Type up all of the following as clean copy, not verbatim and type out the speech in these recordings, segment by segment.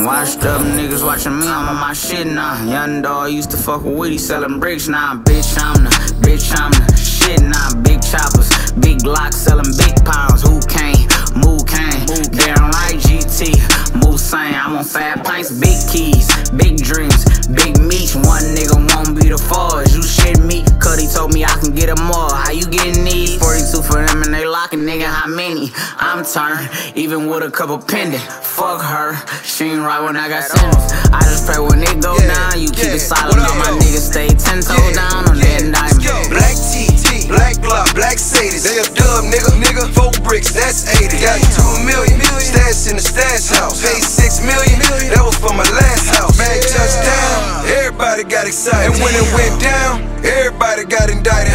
Washed up niggas watching me, I'm on my shit now. Young dog used to fuck with Woody, selling bricks now. Bitch, I'm the shit now. Big choppers, big Glocks, selling big pounds. Who came? Move came. Damn right, GT. Move same. I'm on fat pints, big keys, big dreams, big meats. One nigga won't be the forge. You shit me, Cuddy told me I can get them all. How you getting these? 42 for them and they locking, nigga, how many? I'm turned, even with a couple pending. Fuck her, she ain't right when I got sentenced. I just pray when it go down, you keep it silent. All my niggas stay 10 toes down on that diamond. Black T, black Glock, black Sadie. They a dub, nigga. 4 bricks, that's 80. Got 2 million, stash in the stash house. Paid 6 million, that was for my last house. Bag touchdown, everybody got excited. And when it went down, everybody got indicted.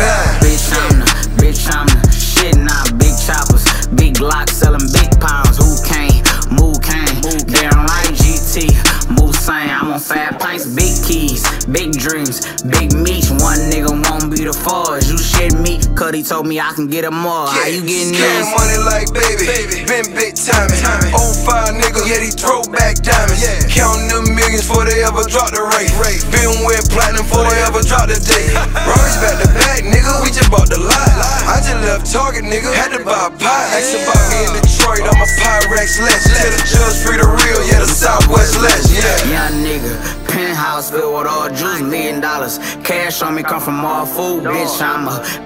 Bitch, I'm the shit now. Big choppers, big Glocks, selling big pounds. Who came? Move came. Damn right, GT. Move same. I'm on fat pints, big keys, big dreams, big meats. One nigga won't be the forge. You shit me, Cuddy told me I can get them all. How you getting this? Money like baby, been big timing. 05 nigga, yeah, these throwback diamonds. Counting them millions before they ever drop the rate. Been with platinum before they ever drop the date. Royce back to back, nigga, we just bought the lot. I just left Target, nigga, had to buy a pie. Ask about me in Detroit, I'm a Pyrex legend. Tell the judge free the real, yeah, the Southwest legend, Young nigga, penthouse filled with all juice, $1 million. Cash on me come from all food. Bitch, I'm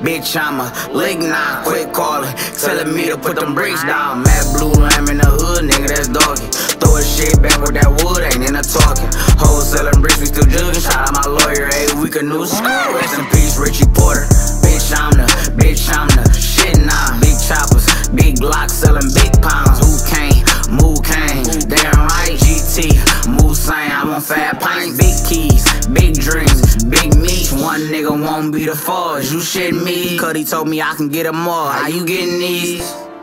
a lick now, quit calling, telling me to put them bricks down. Mad blue lamb in the hood, nigga, that's doggy. Throw a shit back with that wood, ain't in the talking. Wholesaling bricks, we still jugging. Shout out my lawyer, 8 week of news. Rest in peace, Richie Porter. Bitch, I'm the shit now. Big choppers, big Glocks, selling big pounds. Who came? Move came. Damn right, GT. Move same. I'm on fat pints, big keys, big dreams, big meats. One nigga won't be the forge. You shit me, Cuddy told me I can get them all. How you getting these?